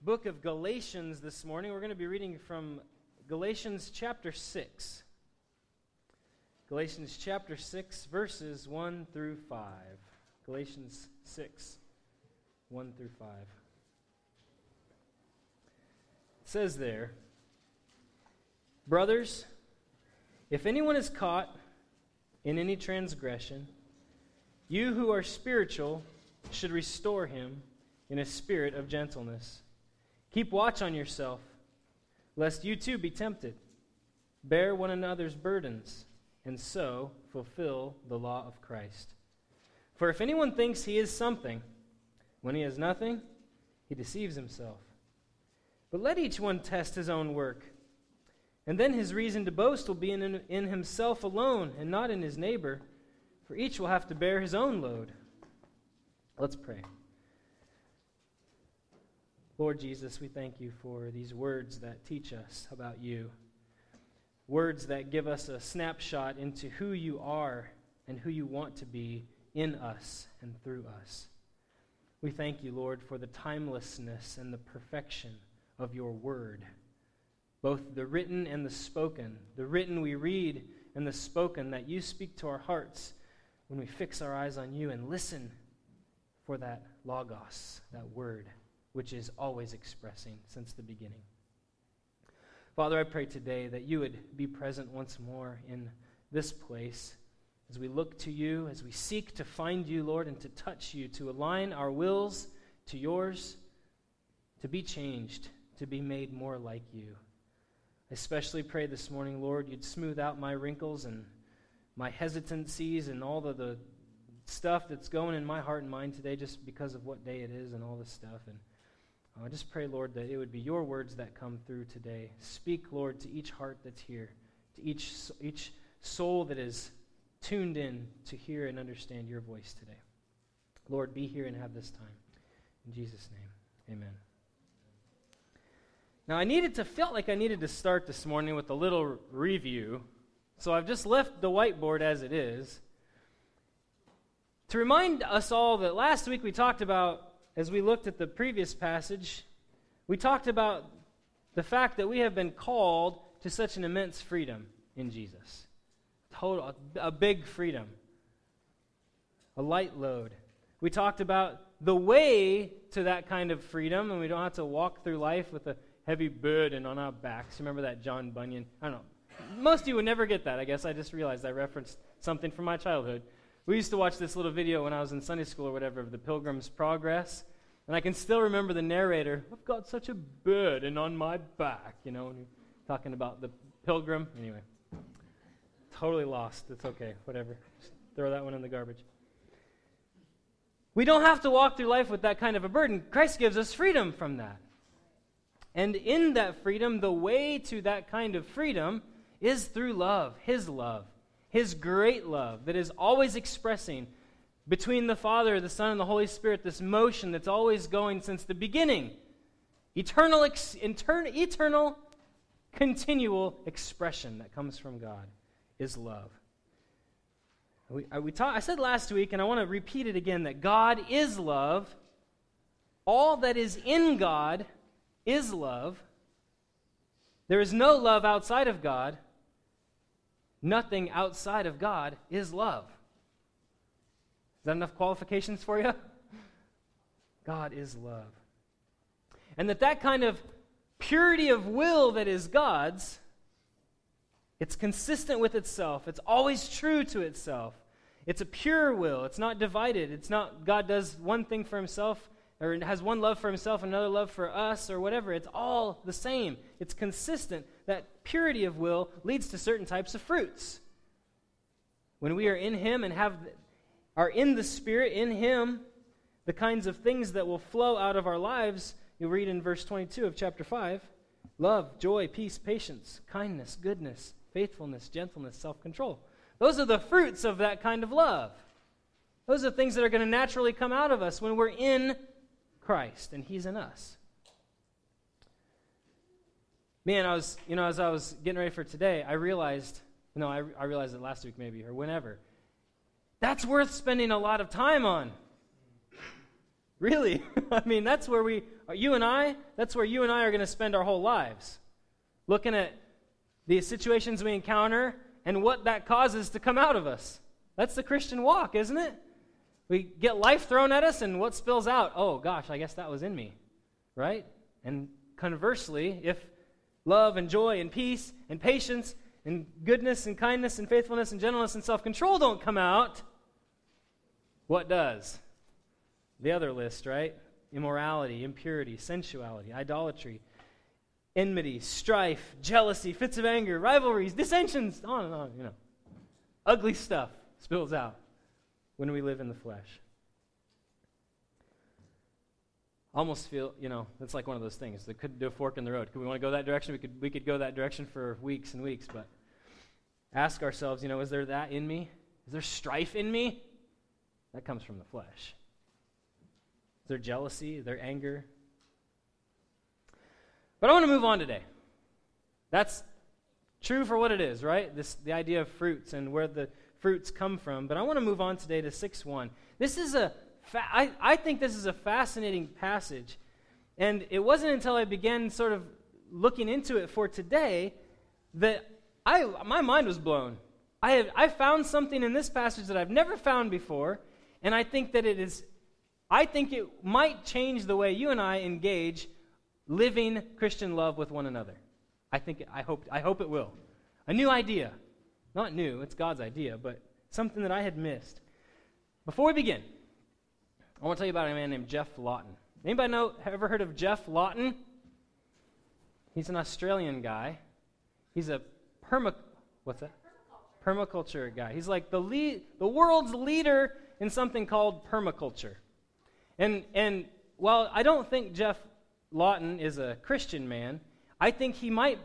book of Galatians this morning. We're going to be reading from Galatians chapter 6. Galatians chapter 6, verses 1 through 5. Galatians 6, 1 through 5. It says there, "Brothers, if anyone is caught in any transgression, you who are spiritual should restore him in a spirit of gentleness. Keep watch on yourself, lest you too be tempted. Bear one another's burdens, and so fulfill the law of Christ. For if anyone thinks he is something, when he has nothing, he deceives himself. But let each one test his own work, and then his reason to boast will be in himself alone and not in his neighbor, for each will have to bear his own load." Let's pray. Lord Jesus, we thank you for these words that teach us about you. Words that give us a snapshot into who you are and who you want to be in us and through us. We thank you, Lord, for the timelessness and the perfection of your word, both the written and the spoken. The written we read and the spoken that you speak to our hearts when we fix our eyes on you and listen for that logos, that word, which is always expressing since the beginning. Father, I pray today that you would be present once more in this place as we look to you, as we seek to find you, Lord, and to touch you, to align our wills to yours, to be changed, to be made more like you. I especially pray this morning, Lord, you'd smooth out my wrinkles and my hesitancies and all of the stuff that's going in my heart and mind today just because of what day it is and all this stuff. And I just pray, Lord, that it would be your words that come through today. Speak, Lord, to each heart that's here, to each soul that is tuned in to hear and understand your voice today. Lord, be here and have this time. In Jesus' name, amen. Now, felt like I needed to start this morning with a little review, so I've just left the whiteboard as it is to remind us all that last week we talked about, as we looked at the previous passage, we talked about the fact that we have been called to such an immense freedom in Jesus. A big freedom. A light load. We talked about the way to that kind of freedom, and we don't have to walk through life with a heavy burden on our backs. Remember that John Bunyan? I don't know. Most of you would never get that, I guess. I just realized I referenced something from my childhood. We used to watch this little video when I was in Sunday school or whatever of the Pilgrim's Progress, and I can still remember the narrator, "I've got such a burden on my back," and talking about the pilgrim. Anyway, totally lost. It's okay, whatever. Just throw that one in the garbage. We don't have to walk through life with that kind of a burden. Christ gives us freedom from that. And in that freedom, the way to that kind of freedom is through love, His great love that is always expressing between the Father, the Son, and the Holy Spirit this motion that's always going since the beginning. Eternal, continual expression that comes from God is love. I said last week, and I want to repeat it again, that God is love. All that is in God is love. There is no love outside of God. Nothing outside of God is love. Is that enough qualifications for you? God is love. And that kind of purity of will that is God's, it's consistent with itself. It's always true to itself. It's a pure will. It's not divided. It's not God does one thing for himself or has one love for himself, another love for us, or whatever. It's all the same. It's consistent. That purity of will leads to certain types of fruits. When we are in Him and are in the Spirit, in Him, the kinds of things that will flow out of our lives, you'll read in verse 22 of chapter 5, love, joy, peace, patience, kindness, goodness, faithfulness, gentleness, self-control. Those are the fruits of that kind of love. Those are things that are going to naturally come out of us when we're in Christ and He's in us. Man, as I was getting ready for today, I realized it last week maybe, or whenever. That's worth spending a lot of time on. Really? I mean, that's where you and I are going to spend our whole lives. Looking at the situations we encounter and what that causes to come out of us. That's the Christian walk, isn't it? We get life thrown at us, and what spills out? Oh, gosh, I guess that was in me, right? And conversely, if love and joy and peace and patience and goodness and kindness and faithfulness and gentleness and self-control don't come out, what does? The other list, right? Immorality, impurity, sensuality, idolatry, enmity, strife, jealousy, fits of anger, rivalries, dissensions, on and on, Ugly stuff spills out when we live in the flesh. Almost feel, it's like one of those things. That could do a fork in the road. Could we want to go that direction? We could go that direction for weeks and weeks, but ask ourselves, is there that in me? Is there strife in me? That comes from the flesh. Is there jealousy? Is there anger? But I want to move on today. That's true for what it is, right? The idea of fruits and where the fruits come from. But I want to move on today to 6:1. This is I think this is a fascinating passage. And it wasn't until I began sort of looking into it for today that my mind was blown. I found something in this passage that I've never found before, and I think that it might change the way you and I engage living Christian love with one another. I hope it will. A new idea. Not new, it's God's idea, but something that I had missed. Before we begin, I want to tell you about a man named Geoff Lawton. Anybody ever heard of Geoff Lawton? He's an Australian guy. He's a permaculture guy. He's like the world's leader in something called permaculture. And while I don't think Geoff Lawton is a Christian man, I think he might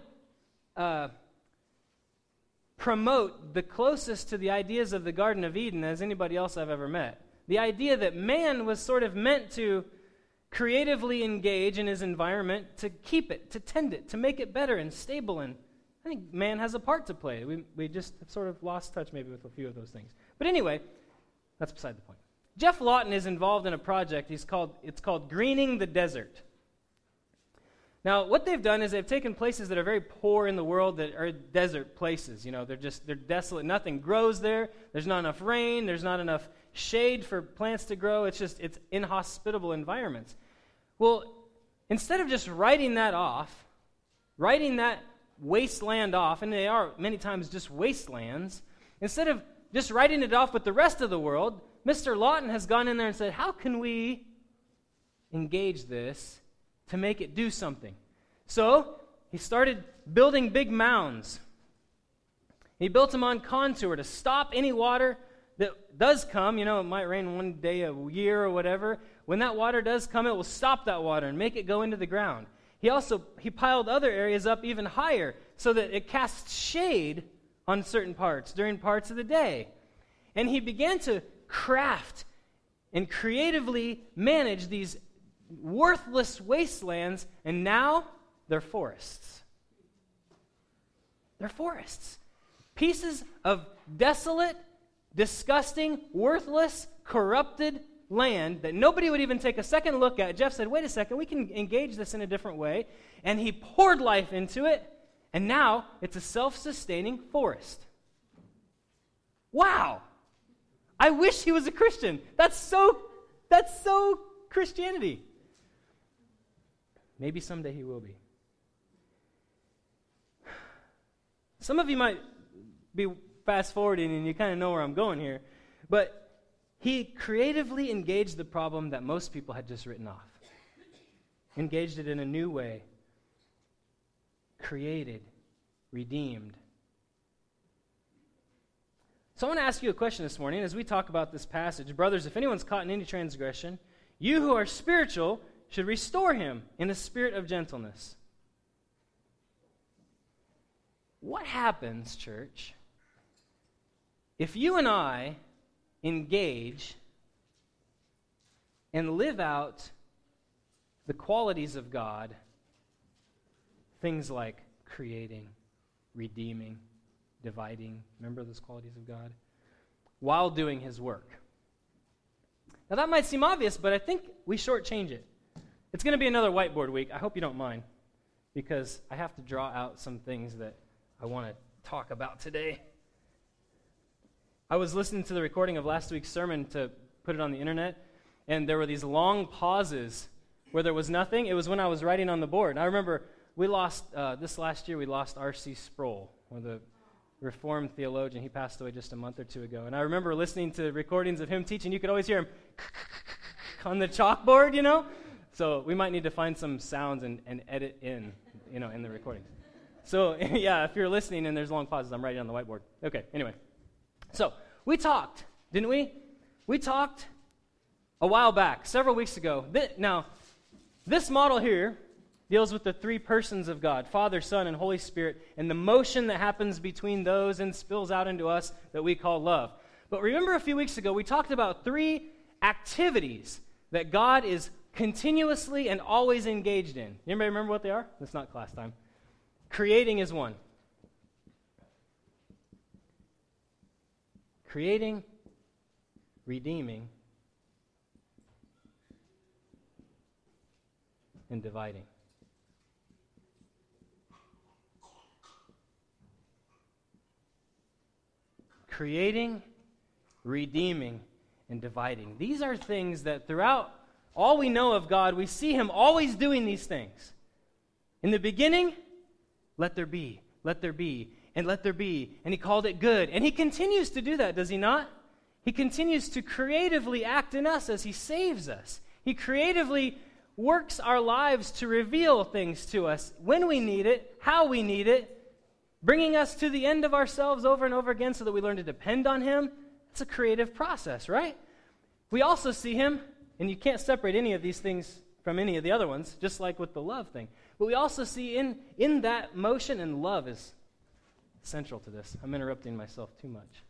promote the closest to the ideas of the Garden of Eden as anybody else I've ever met. The idea that man was sort of meant to creatively engage in his environment to keep it, to tend it, to make it better and stable. And I think man has a part to play. We just have sort of lost touch maybe with a few of those things. But anyway, that's beside the point. Geoff Lawton is involved in a project. It's called Greening the Desert. Now, what they've done is they've taken places that are very poor in the world that are desert places. They're desolate. Nothing grows there. There's not enough rain. There's not enough shade for plants to grow. It's inhospitable environments. Well, instead of just writing that wasteland off, and they are many times just wastelands, instead of just writing it off with the rest of the world, Mr. Lawton has gone in there and said, how can we engage this to make it do something? So he started building big mounds. He built them on contour to stop any water that does come. It might rain one day a year or whatever. When that water does come, it will stop that water and make it go into the ground. He piled other areas up even higher so that it casts shade on certain parts during parts of the day. And he began to craft and creatively manage these worthless wastelands, and now they're forests. They're forests. Pieces of desolate, disgusting, worthless, corrupted land that nobody would even take a second look at. Jeff said, wait a second, we can engage this in a different way. And he poured life into it, and now it's a self-sustaining forest. Wow! I wish he was a Christian. That's so Christianity. Maybe someday he will be. Some of you might be fast-forwarding and you kind of know where I'm going here, but he creatively engaged the problem that most people had just written off. Engaged it in a new way. Created. Redeemed. So I want to ask you a question this morning as we talk about this passage. Brothers, if anyone's caught in any transgression, you who are spiritual should restore him in a spirit of gentleness. What happens, church, if you and I engage and live out the qualities of God, things like creating, redeeming, dividing, remember those qualities of God, while doing his work? Now, that might seem obvious, but I think we shortchange it. It's going to be another whiteboard week. I hope you don't mind, because I have to draw out some things that I want to talk about today. I was listening to the recording of last week's sermon to put it on the internet, and there were these long pauses where there was nothing. It was when I was writing on the board. And I remember we lost, this last year, we lost R.C. Sproul, one of the Reformed theologian. He passed away just a month or two ago. And I remember listening to recordings of him teaching. You could always hear him on the chalkboard, you know? So we might need to find some sounds and edit in, you know, in the recordings. So, yeah, if you're listening and there's long pauses, I'm writing on the whiteboard. Okay, anyway. So, we talked, didn't we? We talked a while back, several weeks ago. Now, this model here deals with the three persons of God, Father, Son, and Holy Spirit, and the motion that happens between those and spills out into us that we call love. But remember a few weeks ago, we talked about three activities that God is continuously and always engaged in. Anybody remember what they are? That's not class time. Creating is one. Creating, redeeming, and dividing. Creating, redeeming, and dividing. These are things that throughout all we know of God, we see him always doing these things. In the beginning, let there be, and let there be. And he called it good. And he continues to do that, does he not? He continues to creatively act in us as he saves us. He creatively works our lives to reveal things to us when we need it, how we need it, bringing us to the end of ourselves over and over again so that we learn to depend on him. It's a creative process, right? We also see him, and you can't separate any of these things from any of the other ones, just like with the love thing. But we also see in that motion, and love is central to this. I'm interrupting myself too much.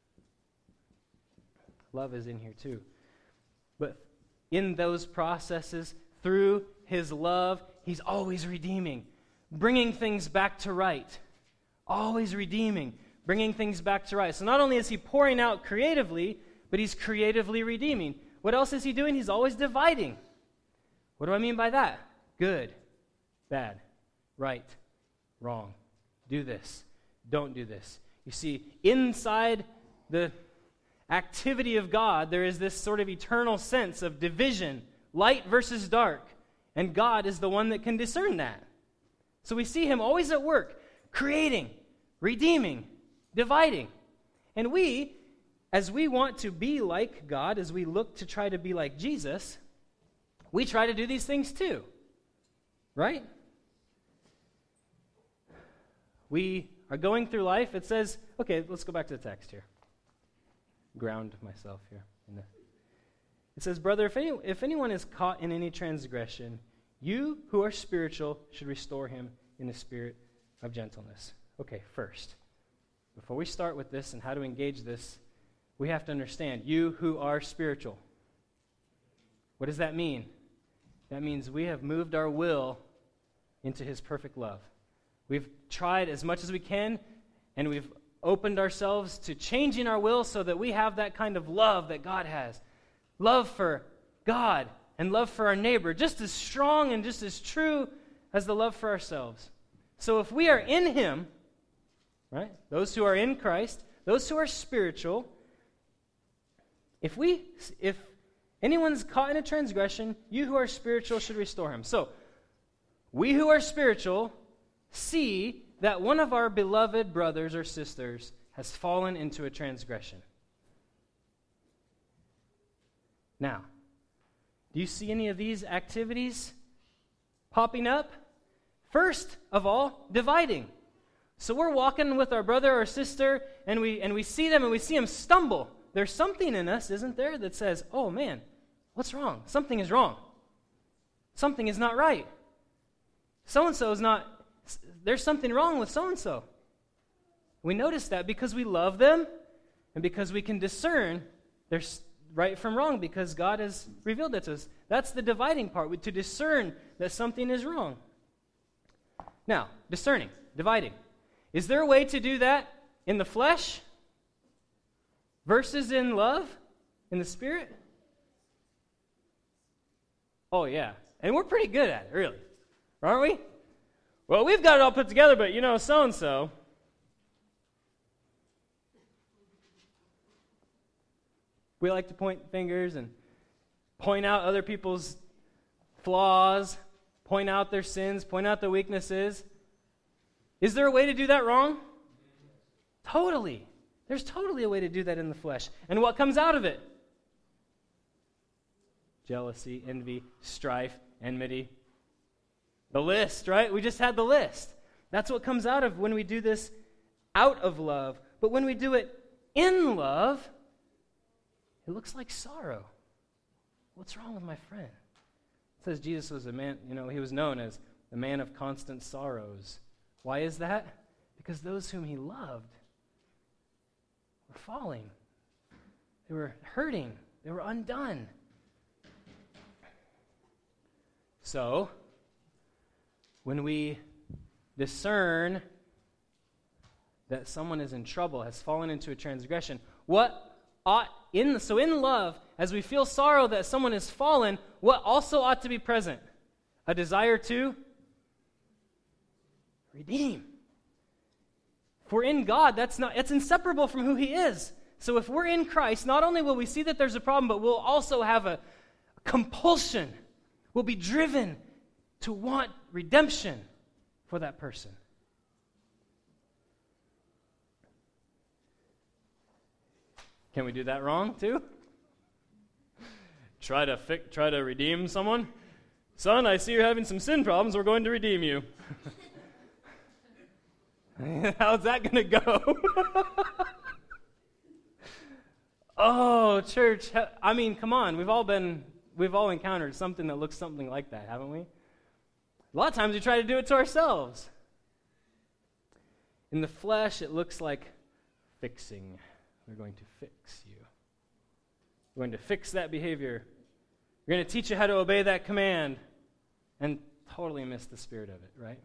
Love is in here too. But in those processes, through his love, he's always redeeming, bringing things back to right. Always redeeming, bringing things back to right. So not only is he pouring out creatively, but he's creatively redeeming. What else is he doing? He's always dividing. What do I mean by that? Good, bad, right, wrong. Do this, don't do this. You see, inside the activity of God, there is this sort of eternal sense of division, light versus dark, and God is the one that can discern that. So we see him always at work, creating, redeeming, dividing. And we, as we want to be like God, as we look to try to be like Jesus, we try to do these things too, right? We are going through life. It says, okay, let's go back to the text here. Ground myself here. It says, brother, if anyone is caught in any transgression, you who are spiritual should restore him in the spirit of gentleness. Okay, first, before we start with this and how to engage this, we have to understand, you who are spiritual. What does that mean? That means we have moved our will into his perfect love. We've tried as much as we can, and we've opened ourselves to changing our will so that we have that kind of love that God has. Love for God and love for our neighbor, just as strong and just as true as the love for ourselves. So if we are in him, right, those who are in Christ, those who are spiritual, if anyone's caught in a transgression, you who are spiritual should restore him. So, we who are spiritual see that one of our beloved brothers or sisters has fallen into a transgression. Now, do you see any of these activities popping up? First of all, dividing. So we're walking with our brother or sister, and we see them, and we see them stumble. There's something in us, isn't there, that says, oh man, what's wrong? Something is wrong. Something is not right. So-and-so is not, there's something wrong with so-and-so. We notice that because we love them, and because we can discern there's right from wrong, because God has revealed it to us. That's the dividing part, to discern that something is wrong. Now, discerning, dividing. Is there a way to do that in the flesh versus in love, in the spirit? Oh, yeah. And we're pretty good at it, really. Aren't we? Well, we've got it all put together, but so-and-so. We like to point fingers and point out other people's flaws, point out their sins, point out their weaknesses. Is there a way to do that wrong? Totally. There's totally a way to do that in the flesh. And what comes out of it? Jealousy, envy, strife, enmity. The list, right? We just had the list. That's what comes out of when we do this out of love. But when we do it in love, it looks like sorrow. What's wrong with my friend? It says Jesus was a man, he was known as the man of constant sorrows. Why is that? Because those whom he loved were falling. They were hurting. They were undone. So, when we discern that someone is in trouble, has fallen into a transgression, so in love, as we feel sorrow that someone has fallen, what also ought to be present? A desire to redeem. If we're in God, it's inseparable from who he is. So if we're in Christ, not only will we see that there's a problem, but we'll also have a compulsion. We'll be driven to want redemption for that person. Can we do that wrong too? Try to redeem someone? Son, I see you're having some sin problems. We're going to redeem you. How's that going to go? Oh, church. I mean, come on. We've all encountered something that looks something like that, haven't we? A lot of times we try to do it to ourselves. In the flesh, it looks like fixing. We're going to fix you. We're going to fix that behavior. We're going to teach you how to obey that command, and totally miss the spirit of it, right?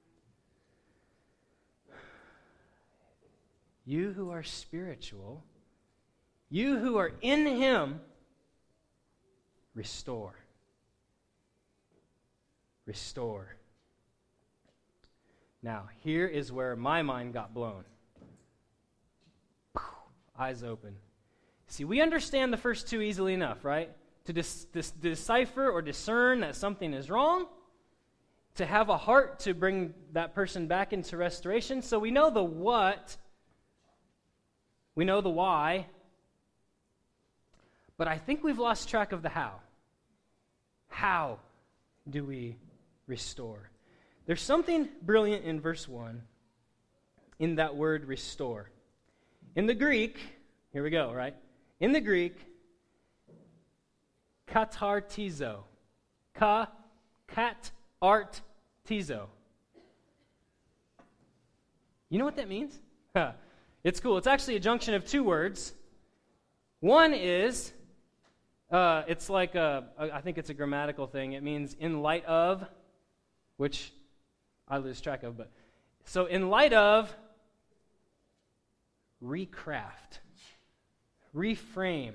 You who are spiritual, you who are in him, restore. Restore. Now, here is where my mind got blown. Eyes open. See, we understand the first two easily enough, right? To decipher or discern that something is wrong, to have a heart to bring that person back into restoration. So we know the what, we know the why, but I think we've lost track of the how. How do we restore? There's something brilliant in verse 1 in that word restore. In the Greek, here we go, right? In the Greek, katartizo. Katartizo. You know what that means? It's cool. It's actually a junction of two words. One is, it's like I think it's a grammatical thing. It means in light of, which I lose track of, but so in light of, recraft, reframe,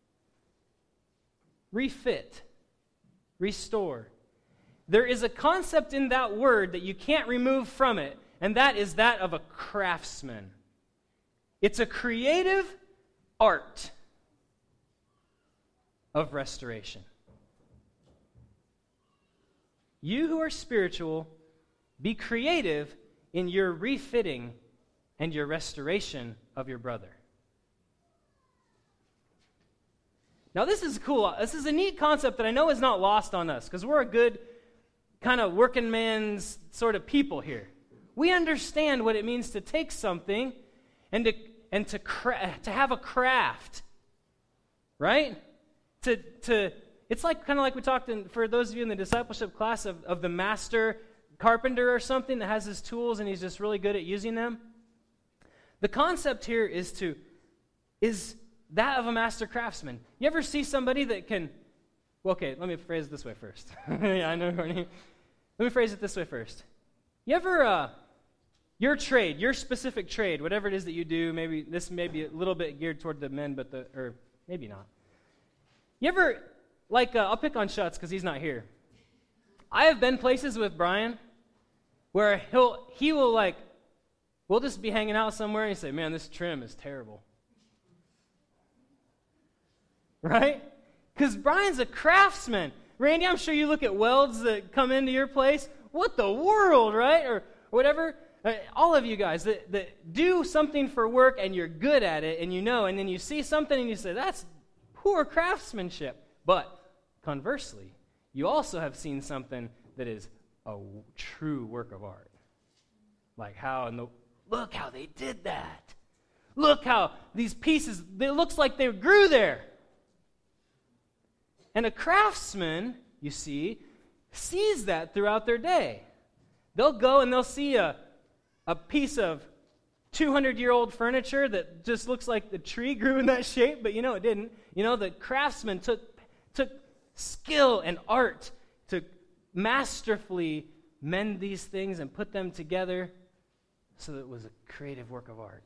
refit, restore. There is a concept in that word that you can't remove from it, and that is that of a craftsman. It's a creative art of restoration. You who are spiritual, be creative in your refitting and your restoration of your brother. Now this is cool. This is a neat concept that I know is not lost on us, because we're a good kind of working man's sort of people here. We understand what it means to take something and to have a craft, right? It's like kind of like we talked for those of you in the discipleship class of the master carpenter or something that has his tools and he's just really good at using them. The concept here is that of a master craftsman. You ever see somebody that can, well, okay, let me phrase it this way first. Yeah, I know, Courtney. Let me phrase it this way first. You ever, your trade, your specific trade, whatever it is that you do, maybe this may be a little bit geared toward the men, or maybe not. You ever I'll pick on Schutz because he's not here. I have been places with Brian where he will like, we'll just be hanging out somewhere and he say, man, this trim is terrible. Right? Because Brian's a craftsman. Randy, I'm sure you look at welds that come into your place. What the world, right? Or whatever. All of you guys that do something for work and you're good at it and you know, and then you see something and you say, that's poor craftsmanship. But conversely, you also have seen something that is a true work of art. Like look how they did that. Look how these pieces, it looks like they grew there. And a craftsman, you see, sees that throughout their day. They'll go and they'll see a piece of 200-year-old furniture that just looks like the tree grew in that shape, but it didn't. The craftsman took skill and art to masterfully mend these things and put them together so that it was a creative work of art.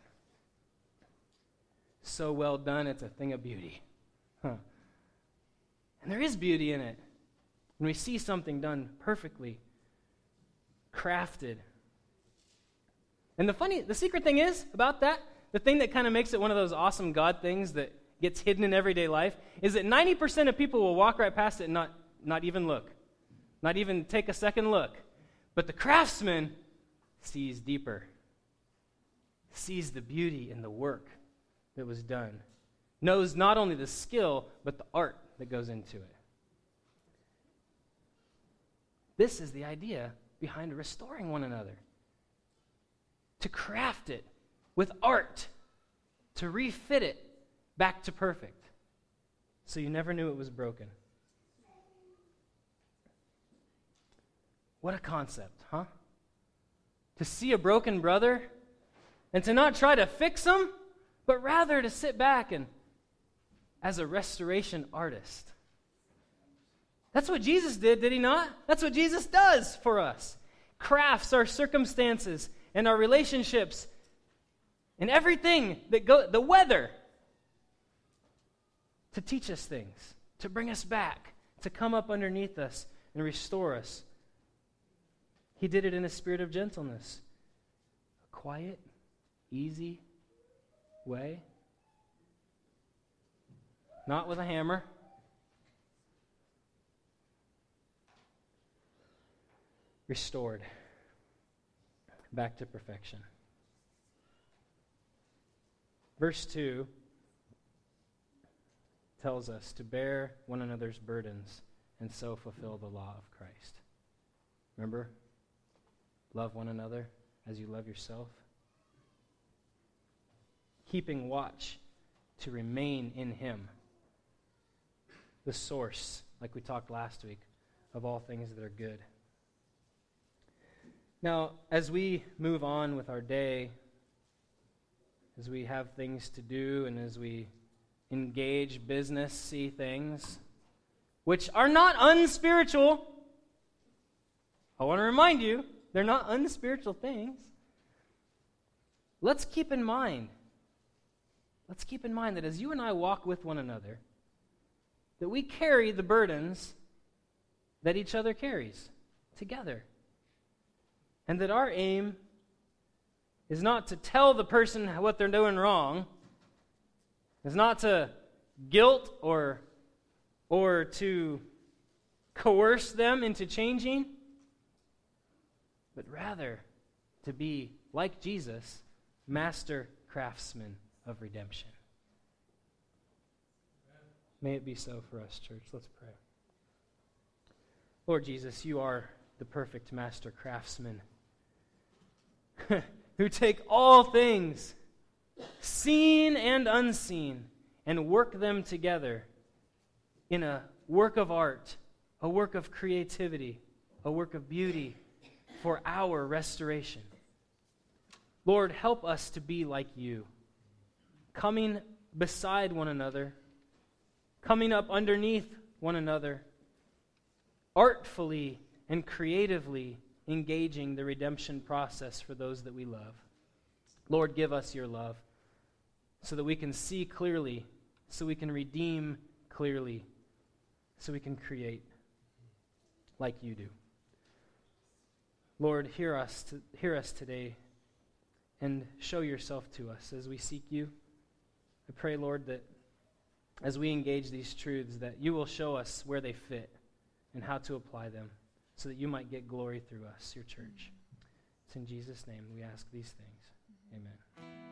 So well done, it's a thing of beauty. And there is beauty in it. When we see something done perfectly, crafted. And the secret thing is about that, the thing that kind of makes it one of those awesome God things that gets hidden in everyday life, is that 90% of people will walk right past it and not even look. Not even take a second look. But the craftsman sees deeper. Sees the beauty in the work that was done. Knows not only the skill, but the art that goes into it. This is the idea behind restoring one another. To craft it with art, to refit it back to perfect, so you never knew it was broken. What a concept, huh? To see a broken brother and to not try to fix him, but rather to sit back and, as a restoration artist. That's what Jesus did he not? That's what Jesus does for us. Crafts our circumstances and our relationships and everything the weather, to teach us things, to bring us back, to come up underneath us and restore us. He did it in a spirit of gentleness, a quiet, easy way, not with a hammer. Restored back to perfection. Verse 2 tells us to bear one another's burdens and so fulfill the law of Christ. Remember? Love one another as you love yourself. Keeping watch to remain in Him, the source, like we talked last week, of all things that are good. Now, as we move on with our day, as we have things to do, and as we engage business, see things, which are not unspiritual, I want to remind you, they're not unspiritual things. Let's keep in mind that as you and I walk with one another, that we carry the burdens that each other carries together. And that our aim is not to tell the person what they're doing wrong, is not to guilt or to coerce them into changing, but rather to be, like Jesus, master craftsmen of redemption. May it be so for us, church. Let's pray. Lord Jesus, you are the perfect master craftsman who take all things, seen and unseen, and work them together in a work of art, a work of creativity, a work of beauty for our restoration. Lord, help us to be like you, coming beside one another, coming up underneath one another, artfully and creatively engaging the redemption process for those that we love. Lord, give us your love so that we can see clearly, so we can redeem clearly, so we can create like you do. Lord, hear us today and show yourself to us as we seek you. I pray, Lord, that as we engage these truths, that you will show us where they fit and how to apply them so that you might get glory through us, your church. It's in Jesus' name we ask these things. Amen.